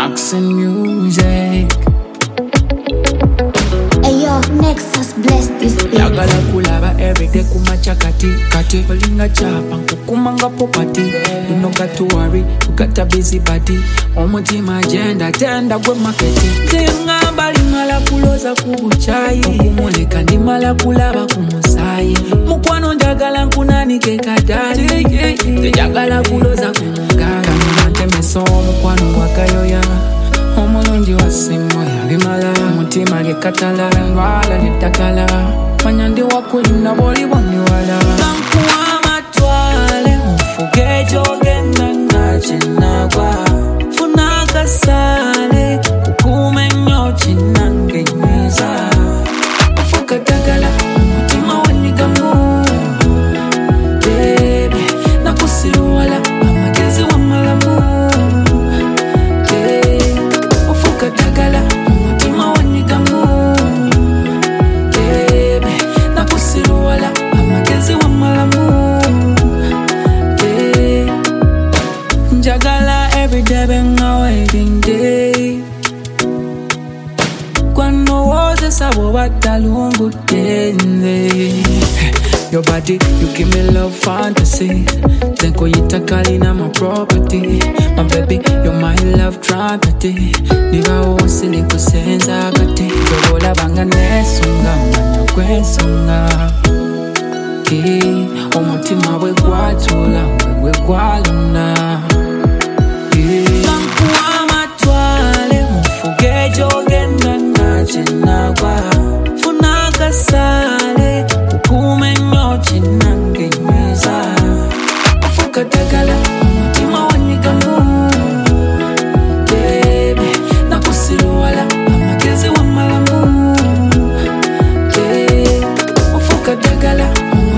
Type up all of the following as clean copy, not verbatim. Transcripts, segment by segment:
Accent music. Ayo, Nexus bless this beat. Yagala kulaba everyday kumacha kati Olinga chapa nkukumanga popati. You no got to worry, you got a busy body. Omutima agenda, tenda gwe maketi. Zingamba limala kuloza kubuchayi. Okumuleka ndimala kulaba kumusayi. Mukwano njagala nkunanike kadali. Njagala kuloza kumugala. Kaminante meso mukwano wakayoya. Omulungi wa simo yalimala. Mutima gekatala, lwala netakala. Manyandi wakulina boli boniwala. Kankuwa matwale, mufuge jogenda ngachinagwa. Funaka sale, kukume nyochi nangenyeza. Ufuka takala, mutima wanigamu. Baby, nakusiruwala, amagezi wa malamu. Ufuka takala, mutima wanigamu. Njagala everyday benga waiting day. Kwano woze sabo batalungu tende. Your body, you give me love fantasy. Zenko yitakali na my property. My baby, you're my love tragedy. Niga osili kusenza kati. Yobola banga nesunga, manya kwesunga. Omutima we gwatula, we gwaluna. Kankuwa matwale, mufuge jogenda ngachinagwa. Funaka sale, kukume nyochi nangenyeza. Ufuka takala, omutima wanigamu. Baby, nakusiruwala, amagezi wa malamu. Ufuka takala,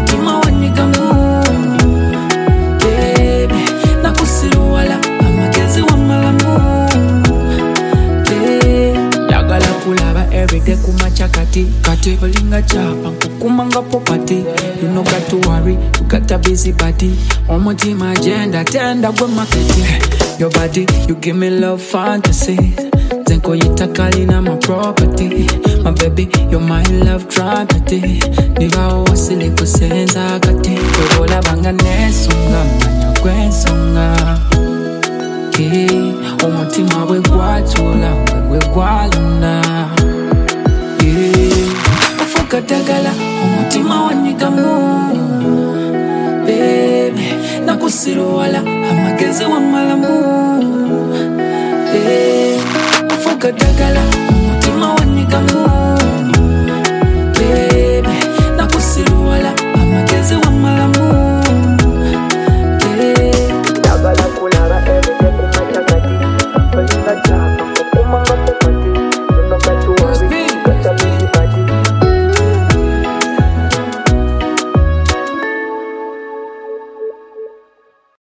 everyday kumacha kati Olinga chapa nkukumanga popati. You no got to worry, you got a busy body. Omutima agenda, tenda gwe maketi. Your body, you give me love fantasy. Zenko yitakali na my property. My baby, you're my love tragedy. Niga osili kusenza kati. Yobola banga nesunga, manya kwesunga. Omutima we gwatula, we gwaluna. Ufuka takala, omutima wanigamu. Baby, nakusiruwala, amagezi wa malamu. Ufuka takala, omutima wanigamu.